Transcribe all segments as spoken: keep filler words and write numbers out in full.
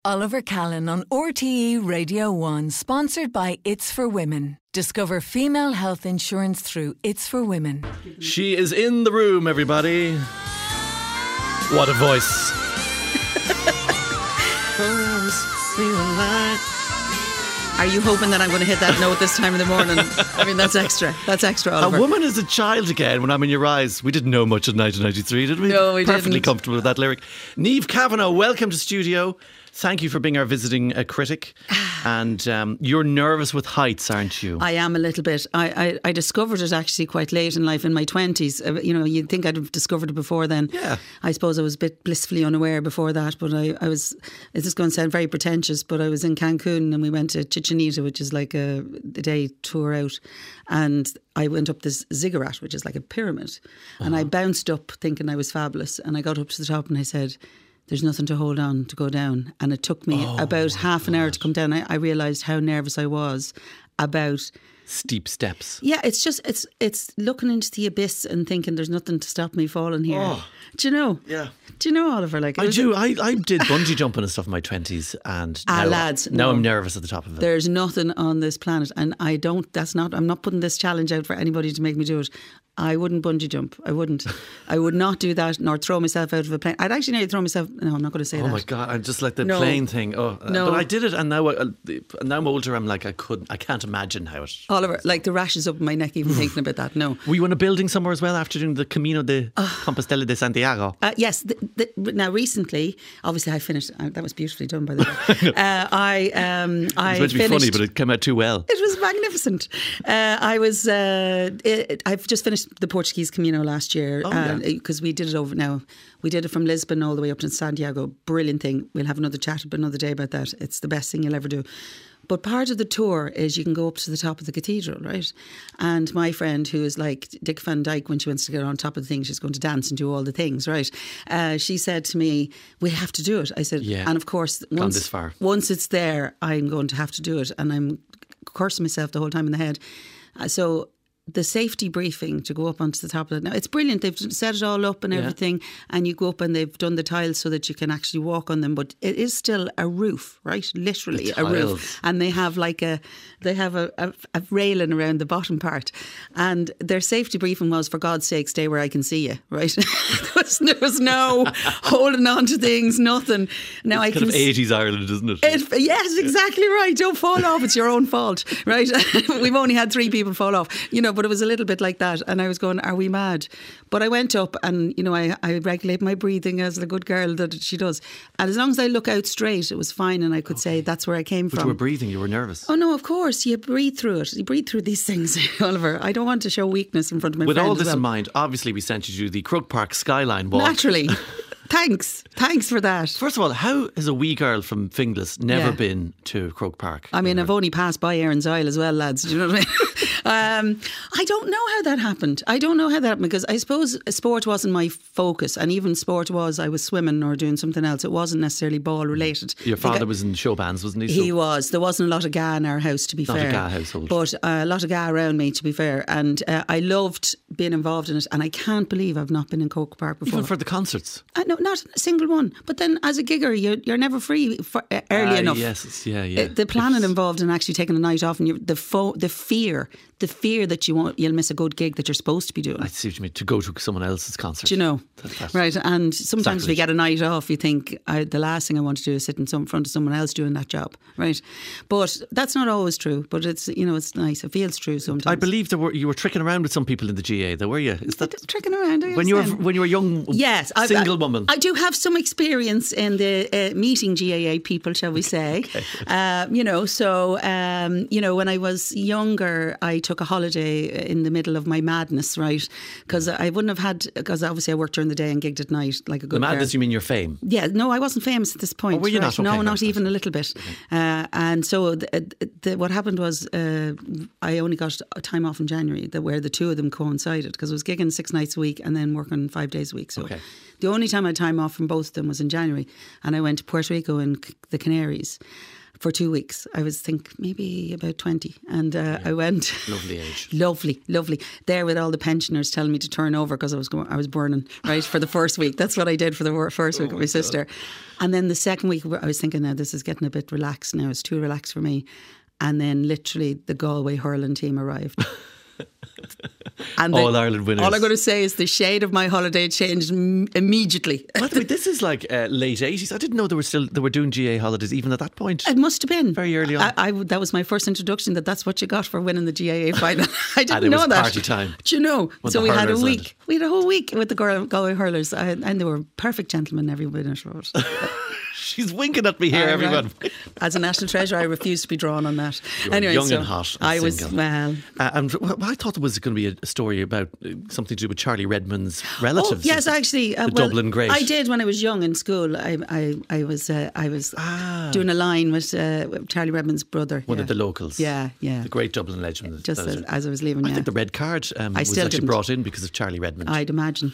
Oliver Callan on R T E Radio one, sponsored by It's for Women. Discover female health insurance through It's for Women. She is in the room, everybody. What a voice. Are you hoping that I'm going to hit that note this time in the morning? I mean, that's extra. That's extra, Oliver. A woman is a child again when I'm in your eyes. We didn't know much in nineteen ninety-three, did we? No, we Perfectly didn't. comfortable with that lyric. Niamh Kavanagh, welcome to studio. Thank you for being our visiting uh, critic. And um, you're nervous with heights, aren't you? I am a little bit. I, I, I discovered it actually quite late in life, in my twenties. Uh, you know, you'd think I'd have discovered it before then. Yeah. I suppose I was a bit blissfully unaware before that, but I, I was, this is going to sound very pretentious, but I was in Cancun and we went to Chichen Itza, which is like a, a day tour out. And I went up this ziggurat, which is like a pyramid. Uh-huh. And I bounced up thinking I was fabulous. And I got up to the top and I said, there's nothing to hold on to go down. And it took me oh about half an hour to come down. I, I realised how nervous I was about steep steps. Yeah, it's just it's it's looking into the abyss and thinking there's nothing to stop me falling here. Oh. Do you know? Yeah. Do you know, Oliver? Like I do. I, I did bungee jumping and stuff in my twenties, and ah, now, lads, now no. I'm nervous at the top of it. There's nothing on this planet, and I don't. That's not. I'm not putting this challenge out for anybody to make me do it. I wouldn't bungee jump. I wouldn't. I would not do that, nor throw myself out of a plane. I'd actually nearly throw myself. No, I'm not going to say oh that. Oh my God! I'm just like the no. plane thing. Oh, no. But I did it, and now I, now I'm older. I'm like I could. I can't imagine how it. Oliver, like the rashes up my neck even thinking about that. No. Were you in a building somewhere as well after doing the Camino de uh, Compostela de Santiago? Uh, yes. The, the, now recently, obviously, I finished. Uh, that was beautifully done, by the way. uh, I um, I it was meant to be finished, funny, but it came out too well. It was magnificent. Uh, I was. Uh, it, I've just finished the Portuguese Camino last year because oh, yeah. we did it over now. We did it from Lisbon all the way up to Santiago. Brilliant thing. We'll have another chat another day about that. It's the best thing you'll ever do. But part of the tour is you can go up to the top of the cathedral, right? And my friend, who is like Dick Van Dyke, when she wants to get on top of the thing, she's going to dance and do all the things, right? Uh, she said to me, we have to do it. I said, yeah. and of course, once, this far. once it's there, I'm going to have to do it. And I'm cursing myself the whole time in the head. Uh, so the safety briefing to go up onto the top of it. Now, it's brilliant. They've set it all up and yeah. everything, and you go up and they've done the tiles so that you can actually walk on them. But it is still a roof, right? Literally a roof. And they have like a, they have a, a, a railing around the bottom part. And their safety briefing was, for God's sake, stay where I can see you, right? there, was, there was no holding on to things, nothing. Now it's I kind can of eighties Ireland, isn't it? it yes, exactly right. Don't fall off. It's your own fault, right? We've only had three people fall off, you know. But it was a little bit like that, and I was going, are we mad? But I went up and, you know, I, I regulate my breathing as a good girl that she does, and as long as I look out straight, it was fine, and I could okay. say that's where I came but from. You were breathing, you were nervous. Oh no, of course, you breathe through it. You breathe through these things, Oliver. I don't want to show weakness in front of my With friends. all this well. in mind, obviously we sent you to the Croke Park Skyline Walk. Naturally. Thanks. Thanks for that. First of all, how has a wee girl from Finglas never yeah. been to Croke Park? I mean, I've only passed by Aaron's Isle as well, lads. Do you know what I mean? um, I don't know how that happened. I don't know how that happened because I suppose sport wasn't my focus, and even sport was, I was swimming or doing something else. It wasn't necessarily ball related. Your father I, was in show bands, wasn't he? He so was. There wasn't a lot of ga in our house, to be not fair. Not a ga household. But uh, a lot of ga around me, to be fair. And uh, I loved being involved in it, and I can't believe I've not been in Croke Park before. Even for the concerts? Uh, no, not a single one. But then as a gigger, you're, you're never free for, uh, early uh, enough. Yes, yeah, yeah. Uh, the planning it's... involved in actually taking a night off, and you, the fo- the fear, the fear that you won't, you'll miss a good gig that you're supposed to be doing. I see what you mean, to go to someone else's concert. Do you know? That, that, right, and sometimes sacrilege. if you get a night off, you think, I, the last thing I want to do is sit in some front of someone else doing that job, right? But that's not always true, but it's, you know, it's nice. It feels true sometimes. I believe there were, you were tricking around with some people in the G A, though, were you? Is that tricking around? When you were when you were a young, yes, single I, woman? I do have some experience in the uh, meeting G A A people, shall we say? Okay. Um, you know, so um, you know, when I was younger, I took a holiday in the middle of my madness, right? Because I wouldn't have had, because obviously I worked during the day and gigged at night like a good The madness, girl. You mean your fame? Yeah, no, I wasn't famous at this point. Oh, were you right? not? Okay, no, right, not right. even a little bit. Okay. Uh, and so the, the, what happened was uh, I only got a time off in January that where the two of them coincided, because I was gigging six nights a week and then working five days a week. So okay. the only time I had time off from both of them was in January, and I went to Puerto Rico and the Canaries. for two weeks. I was think maybe about twenty, and uh, yeah. I went. Lovely age. lovely, lovely. There with all the pensioners telling me to turn over because I was going, I was burning right for the first week. That's what I did for the first week oh with my, my sister, and then the second week I was thinking, now this is getting a bit relaxed. Now it's too relaxed for me, and then literally the Galway hurling team arrived. And the, All Ireland winners. All I'm going to say is the shade of my holiday changed m- immediately. By the way, this is like uh, late eighties. I didn't know they were still they were doing G A A holidays even at that point. It must have been very early on. I, I, that was my first introduction. That that's what you got for winning the G A A final. I didn't and it know was that. Party time. Do you know? When so we had a week. landed. We had a whole week with the Galway hurlers, I, and they were perfect gentlemen. Every minute of it. She's winking at me here, I, everyone. Right. As a national treasure, I refuse to be drawn on that. You were anyway, young so and hot. And I was single. well. Uh, and well, I thought there was going to be a story about uh, something to do with Charlie Redmond's relatives. Oh, yes, actually, uh, the well, Dublin great. I did when I was young in school. I I, I was uh, I was ah. doing a line with, uh, with Charlie Redmond's brother. One yeah. of the locals. Yeah, yeah. The great Dublin legend. Just as, as I was leaving. I yeah. think the red card um, I was still actually didn't. brought in because of Charlie Redmond. I'd imagine.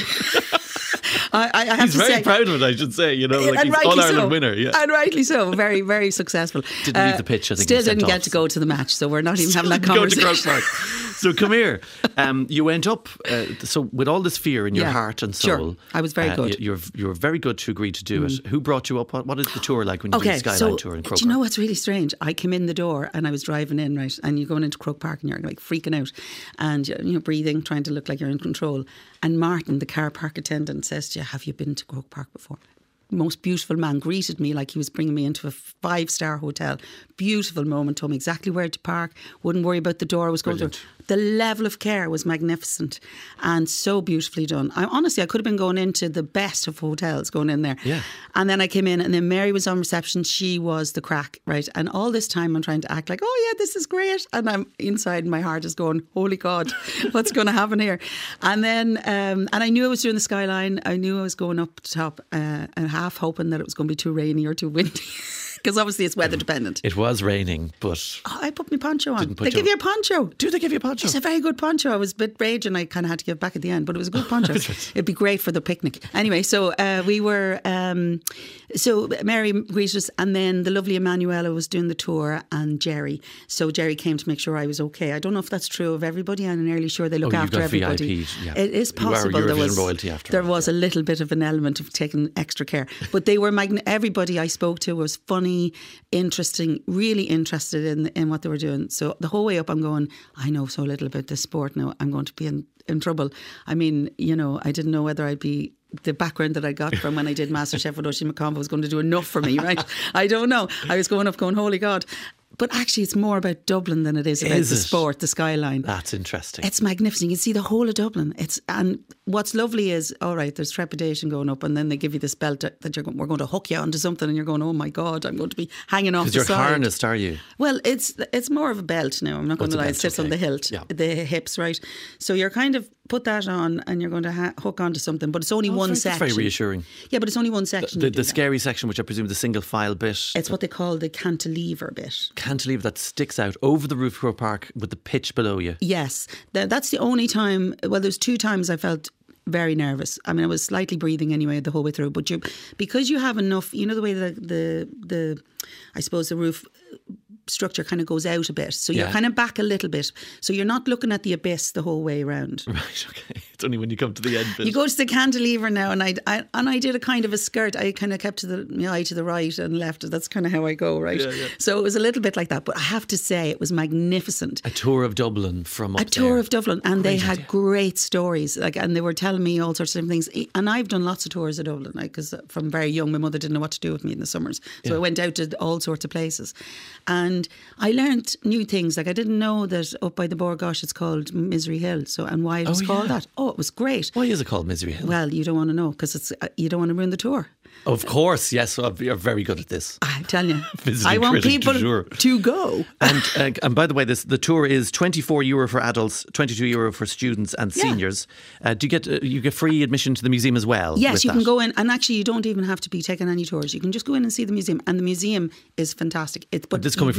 I, I have He's to very say, proud of it, I should say. You know, like and he's rightly All Ireland so. winner. Yeah. And rightly so. Very, very successful. Didn't leave the pitch, I think. Still he sent didn't off. get to go to the match, so we're not even Still having that didn't go to conversation. Croke Park. So come here. Um, you went up. Uh, so with all this fear in your Yeah, heart and soul, sure. I was very uh, good. You're you're very good to agree to do it. Who brought you up? What, what is the tour like when you do the Okay, Skyline so tour in Croke do you know Park? what's really strange? I came in the door and I was driving in, right, and you're going into Croke Park and you're like freaking out and you're you know, breathing, trying to look like you're in control. And Martin, the car park attendant, says to you, have you been to Croke Park before? Most beautiful man, greeted me like he was bringing me into a five-star hotel. Beautiful moment, told me exactly where to park, wouldn't worry about the door I was going Brilliant. through. The level of care was magnificent and so beautifully done. I honestly, I could have been going into the best of hotels going in there. Yeah. And then I came in and then Mary was on reception. She was the crack, right? And all this time I'm trying to act like, oh yeah, this is great. And I'm inside, my heart is going, holy God, what's going to happen here? And then, um, and I knew I was doing the Skyline. I knew I was going up the top uh, and half hoping that it was going to be too rainy or too windy. Because obviously it's weather dependent. It was raining, but Oh, I put my poncho on. Didn't put They your- give you a poncho. do they give you a poncho? It's a very good poncho. I was a bit raging. I kind of had to give back at the end, but it was a good poncho. It'd be great for the picnic. Anyway, so uh, we were, um, so Mary greeted us, and then the lovely Emanuela was doing the tour, and Jerry. So Jerry came to make sure I was okay. I don't know if that's true of everybody. I'm nearly sure they look Oh, you've after got everybody. V I Ps, yeah. It is You are possible. There Eurovision was royalty after there that, was a little bit of an element of taking extra care, but they were magn- everybody I spoke to was funny, interesting, really interested in in what they were doing. So the whole way up, I'm going, I know so little about this sport now. I'm going to be in, in trouble. I mean, you know, I didn't know whether I'd be. The background that I got from when I did MasterChef with Oisin McConville was going to do enough for me, right? I don't know. I was going up going, holy God. But actually, it's more about Dublin than it is about Is the it? sport, the Skyline. That's interesting. It's magnificent. You can see the whole of Dublin. It's and what's lovely is, all right, there's trepidation going up, and then they give you this belt that that you're going, we're going to hook you onto something, and you're going, oh my God, I'm going to be hanging off the Because you're side. harnessed, are you? Well, it's it's more of a belt now. I'm not going it's to a lie. It belt, sits on okay. the hilt, Yeah. the hips, right? So you're kind of put that on, and you're going to ha- hook onto something, but it's only one Oh, That's section. very reassuring. Yeah, but it's only one section. The, you the do that. scary section, which I presume is the single file bit, It's what they call the cantilever bit. cantilever that sticks out over the roof of Croke Park with the pitch below you. Yes, Th- that's the only time. Well, there's two times I felt very nervous. I mean, I was slightly breathing anyway the whole way through. But you, because you have enough, you know, the way the the the, I suppose the roof structure kind of goes out a bit, so you're Yeah. kind of back a little bit, so you're not looking at the abyss the whole way around. Right, okay. It's only when you come to the end bit. You go to the cantilever now, and I, I and I did a kind of a skirt. I kind of kept to the my eye to the right and left. That's kind of how I go, right? Yeah, yeah. So it was a little bit like that. But I have to say, it was magnificent. a tour of Dublin from up A tour there. of Dublin, and they Great had idea. great stories. Like, and they were telling me all sorts of different things. And I've done lots of tours of Dublin, because like, from very young, my mother didn't know what to do with me in the summers, so Yeah. I went out to all sorts of places, and I learnt new things. Like, I didn't know that up by the Borgosh it's called Misery Hill. So, and why it was Oh, called yeah. that? Oh, it was great. Why is it called Misery Hill? Well, you don't want to know, because it's uh, you don't want to ruin the tour. Of course, yes. Well, you're very good at this. I tell you, Visiting I want critic du people jour. to go. And uh, and by the way, this the tour is twenty-four euro for adults, twenty-two euro for students and Yeah. seniors. Uh, do you get uh, you get free admission to the museum as well? Yes, with you that? can go in, and actually, you don't even have to be taking any tours. You can just go in and see the museum, and the museum is fantastic. It's but This is coming from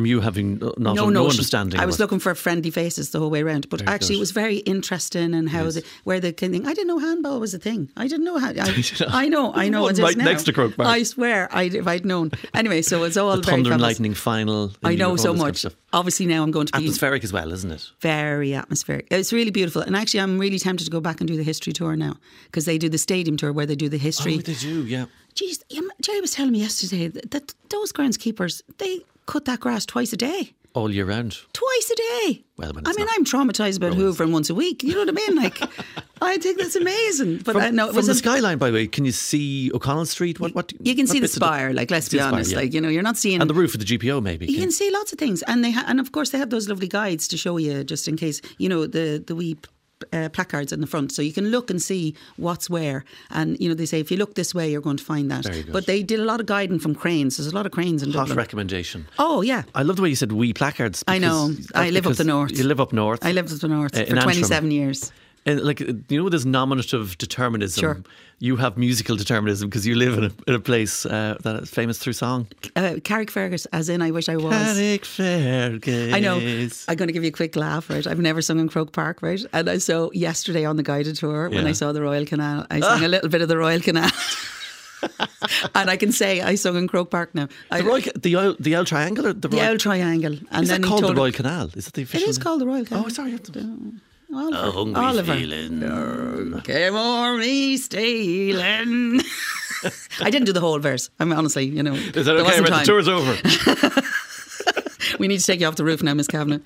you having not no, no, no understanding. I was looking for friendly faces the whole way around. But Very actually, good. it was very interesting and how Yes. the, where the kind of thing. I didn't know handball was a thing. I didn't know how. I, I know, I know. One it is right now. next to Croke Park. I swear, I'd, if I'd known. Anyway, so it's all the very Thunder and fabulous. Lightning final. I know all so this kind of much. stuff. Obviously, now I'm going to be Atmospheric as well, isn't it? very atmospheric. It's really beautiful. And actually, I'm really tempted to go back and do the history tour now because they do the stadium tour where they do the history. Oh, they do, yeah. Jeez, Jerry was telling me yesterday that, that those groundskeepers, they cut that grass twice a day. All year round. Twice a day. Well, when I it's mean, not I'm traumatised about growing. hoovering once a week. You know what I mean? Like, I think that's amazing. But From, uh, no, it from was the a, skyline, by the way, can you see O'Connell Street? What? What? you can what see the bits of spire. Like, let's see be the spire, honest. yeah. Like, you know, you're not seeing. And the roof of the G P O, maybe. You can see lots of things, and they ha- and of course they have those lovely guides to show you, just in case, you know, the the wee uh, placards in the front, so you can look and see what's where. And you know, they say if you look this way, you're going to find that. Very good. But they did a lot of guiding from cranes. There's a lot of cranes in Hot Dublin. recommendation. Oh yeah, I love the way you said wee placards. I know. because- I live up because the north. You live up north. I lived up the north Uh, for in Antrim. twenty-seven years. And like, you know, there's nominative determinism. Sure. You have musical determinism because you live in a, in a place uh, that is famous through song. Uh, Carrickfergus, as in I wish I was. Carrickfergus. I know. I'm going to give you a quick laugh, right? I've never sung in Croke Park, right? And I saw yesterday on the guided tour when Yeah. I saw the Royal Canal, I sang a little bit of the Royal Canal. And I can say I sung in Croke Park now. I, The, Royal, the, Oil, the L Triangle? Or the, the Royal, L Triangle. And is then that he called the told Royal Canal? Is that the It official is name? called the Royal Canal. Oh, sorry. Oliver. A hungry Oliver. feeling. Came o'er me stealing. I didn't do the whole verse. I'm honestly, you know. Is that okay? Right, the tour's over. We need to take you off the roof now, Miss Kavanagh.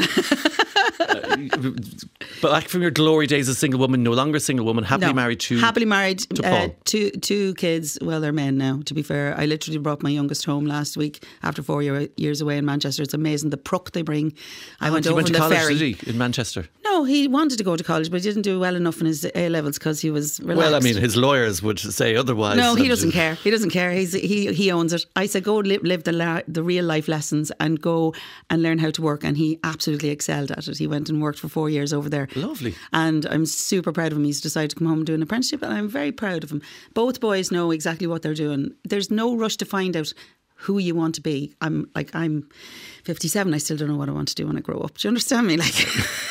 But back from your glory days as a single woman, no longer a single woman, happily No. married to happily married to uh, Paul. two two kids. Well, they're men now. To be fair, I literally brought my youngest home last week after four year, years away in Manchester. It's amazing the pruck they bring. I Oh, went he over went in to the college, ferry. did he, in Manchester? No, he wanted to go to college, but he didn't do well enough in his A levels because he was relaxed. Well, I mean, his lawyers would say otherwise. No, he And- doesn't care. He doesn't care. He's, he he owns it. I said, go live, live the la- the real life lessons and go and learn how to work. And he absolutely excelled at it. He went and worked for four years over there. Lovely. And I'm super proud of him. He's decided to come home and do an apprenticeship, and I'm very proud of him. Both boys know exactly what they're doing. There's no rush to find out who you want to be. I'm like I'm fifty-seven. I still don't know what I want to do when I grow up. Do you understand me? Like.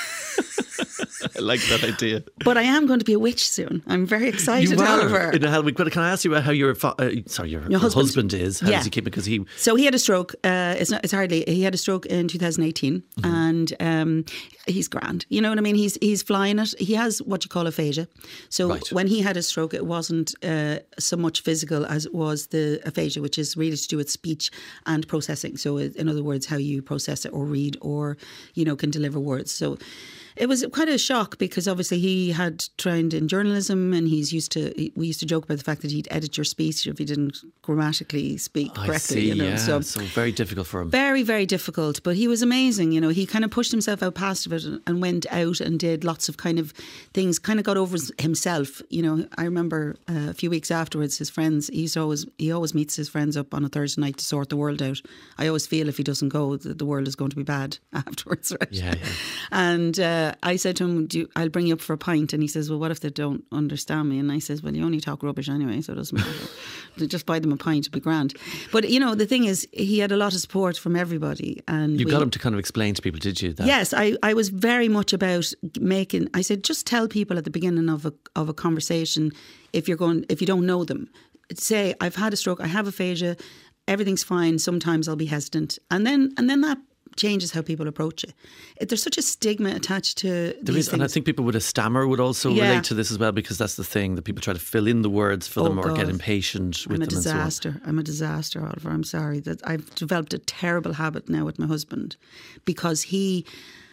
I like that idea. But I am going to be a witch soon. I'm very excited, You are Oliver. in a hell week. But can I ask you about how your fa- uh, sorry your, your husband. husband. is? How Yeah. does he keep it? Because he So he had a stroke. Uh, it's not. It's hardly. He had a stroke in two thousand eighteen, Mm-hmm. and um, he's grand. You know what I mean? He's he's flying it. He has what you call aphasia. So Right. when he had a stroke, it wasn't uh, so much physical as it was the aphasia, which is really to do with speech and processing. So in other words, how you process it or read or you know can deliver words. So. It was quite a shock because obviously he had trained in journalism and he's used to. he- We used to joke about the fact that he'd edit your speech if you didn't grammatically speak I correctly. see. you know, Yeah, so so very difficult for him. very, very difficult. But he was amazing. You know, he kind of pushed himself out past it and went out and did lots of kind of things. Kind of got over himself. You know, I remember uh, a few weeks afterwards, his friends. He used to always he always meets his friends up on a Thursday night to sort the world out. I always feel if he doesn't go, that the world is going to be bad afterwards, right? Yeah, yeah. And uh, I said to him, Do you, I'll bring you up for a pint. And he says, well, what if they don't understand me? And I says, well, you only talk rubbish anyway, so it doesn't matter. Just buy them a pint, it'll be grand. But, you know, the thing is, he had a lot of support from everybody. And You we, got him to kind of explain to people, did you? That? Yes, I, I was very much about making, I said, just tell people at the beginning of a, of a conversation, if you're going, if you don't know them, say, I've had a stroke, I have aphasia, everything's fine, sometimes I'll be hesitant. And then, and then that changes how people approach it. it. There's such a stigma attached to There these is, and I things. think people with a stammer would also Yeah. relate to this as well, because that's the thing that people try to fill in the words for Oh, them or get God. impatient with I'm a them and so on. disaster. I'm a disaster, Oliver. I'm sorry that I've developed a terrible habit now with my husband because he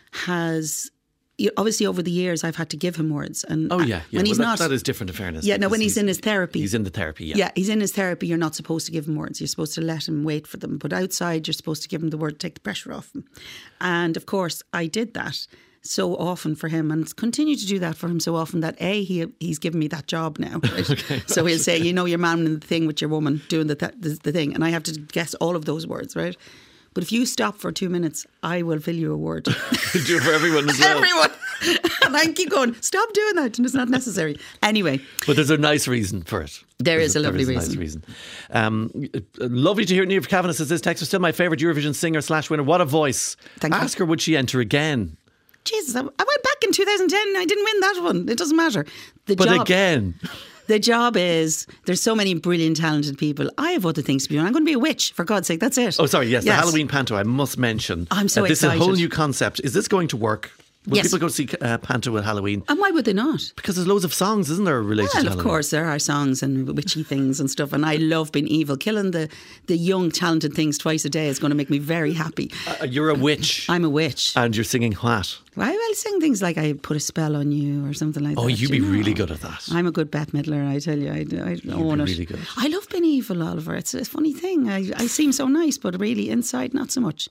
has. you- Obviously, over the years, I've had to give him words, and Oh yeah, yeah. when he's well, not, that, that is different in fairness. Yeah, no, because when he's in his therapy. he's in the therapy. Yeah, yeah, he's in his therapy. You're not supposed to give him words. You're supposed to let him wait for them. But outside, you're supposed to give him the word, take the pressure off him. And of course, I did that so often for him, and continue to do that for him so often that a he he's given me that job now. Right? okay, so he'll say, you know, you're manning the thing with your woman doing the, th- the the thing, and I have to guess all of those words, right? But if you stop for two minutes, I will fill you a word. do it for everyone as well. Everyone. And I keep going, stop doing that. And it's not necessary. Anyway. But there's a nice reason for it. There there's is a lovely there is reason. A nice reason. Um, lovely to hear. Niamh Kavanagh says this text is still my favourite Eurovision singer slash winner. What a voice. Thank Ask you. her, would she enter again? Jesus, I, I went back in two thousand ten and I didn't win that one. It doesn't matter. The But job, again. The job is, there's so many brilliant, talented people. I have other things to be doing. I'm going to be a witch, for God's sake. That's it. Oh, sorry. Yes, the Halloween panto, I must mention. I'm so uh, this excited. is a whole new concept. Is this going to work? Will Yes. people go see uh, panto at Halloween? And why would they not? Because there's loads of songs, isn't there, related Well, to of Halloween? course, there are songs and witchy things and stuff. And I love being evil. Killing the, the young, talented things twice a day is going to make me very happy. Uh, you're a witch. I'm a witch. And you're singing what? I will sing things like I put a spell on you or something like Oh, that. you'd you be know. really good at that. I'm a good Bette Midler, I tell you. I, I own be it. really good. I love being evil, Oliver. It's a funny thing. I, I seem so nice, but really inside, not so much.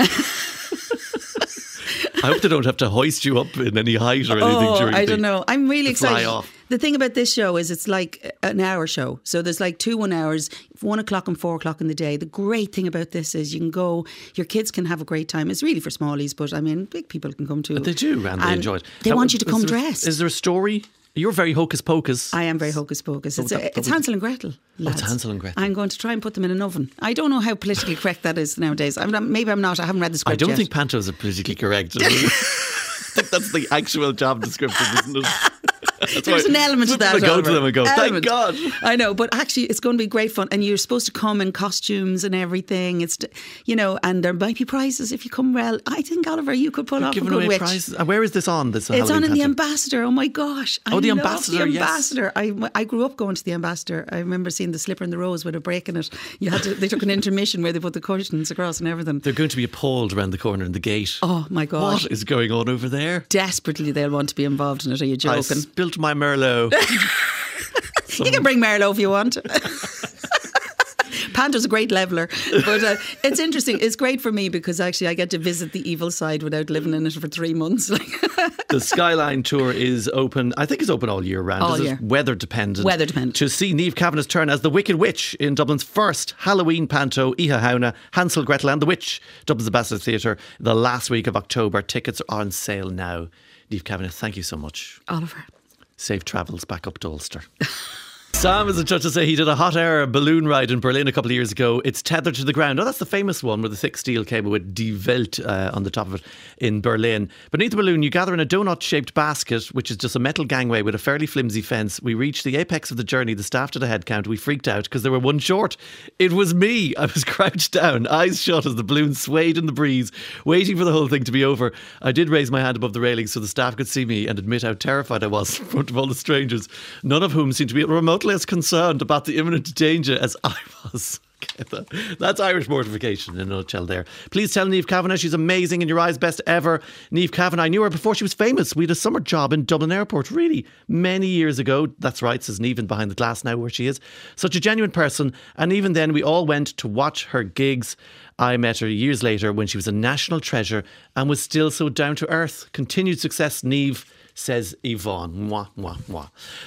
I hope they don't have to hoist you up in any height or anything Oh, during I the, don't know. I'm really the fly excited. off. The thing about this show is it's like an hour show. So there's like two one hours, one o'clock and four o'clock in the day. The great thing about this is you can go, your kids can have a great time. It's really for smallies, but I mean, big people can come too. But they do, and, they enjoy it. They How- want you to is come there- dressed. Is there a story? You're very hocus pocus. I am very hocus pocus. It's, that- a, that it's would- Hansel and Gretel. Lads. it's Hansel and Gretel. I'm going to try and put them in an oven. I don't know how politically correct that is nowadays. I'm not, maybe I'm not. I haven't read the script I don't yet. think pantos are politically correct. I think that's the actual job description, isn't it? That's There's why an element to that. I go Oliver. to them and go, thank Element. God. I know, but actually, it's going to be great fun. And you're supposed to come in costumes and everything. It's, you know, and there might be prizes if you come well. I think, Oliver, you could pull off a Giving good away witch. prizes. And where is this on? This It's Halloween on in the panto? Ambassador. Oh my gosh! I Oh, the love Ambassador, The yes. Ambassador. I I grew up going to the Ambassador. I remember seeing the Slipper and the Rose with a break in it. You had to. They took an intermission where they put the curtains across and everything. They're going to be appalled around the corner in the gate. Oh my God! What is going on over there? Desperately, they'll want to be involved in it. Are you I joking? spilt my Merlot. You can bring Merlot if you want. Panto's a great leveller, but uh, it's interesting. It's great for me because actually I get to visit the evil side without living in it for three months. The Skyline Tour is open. I think it's open all year round. All is year. It weather dependent. Weather dependent. To see Niamh Kavanagh's turn as the Wicked Witch in Dublin's first Halloween panto, Iha Hauna, Hansel, Gretel and the Witch, Dublin's Ambassador Theatre, the last week of October. Tickets are on sale now. Niamh Kavanagh, thank you so much. Oliver. Safe travels back up to Ulster. Sam is in touch to say he did a hot air balloon ride in Berlin a couple of years ago. It's tethered to the ground. Oh, that's the famous one with the thick steel cable with Die Welt uh, on the top of it in Berlin. Beneath the balloon, you gather in a donut-shaped basket, which is just a metal gangway with a fairly flimsy fence. We reached the apex of the journey. The staff did a head count. We freaked out because there were one short. It was me. I was crouched down, eyes shut as the balloon swayed in the breeze, waiting for the whole thing to be over. I did raise my hand above the railing so the staff could see me and admit how terrified I was in front of all the strangers, none of whom seemed to be remotely as concerned about the imminent danger as I was. Okay, that, that's Irish mortification in a nutshell there. Please tell Niamh Kavanagh she's amazing and your eyes best ever. Niamh Kavanagh, I knew her before she was famous. We had a summer job in Dublin Airport, really, many years ago. That's right, says Niamh behind the glass now where she is. Such a genuine person. And even then we all went to watch her gigs. I met her years later when she was a national treasure and was still so down to earth. Continued success, Niamh, says Yvonne. Mwah, mwah, mwah.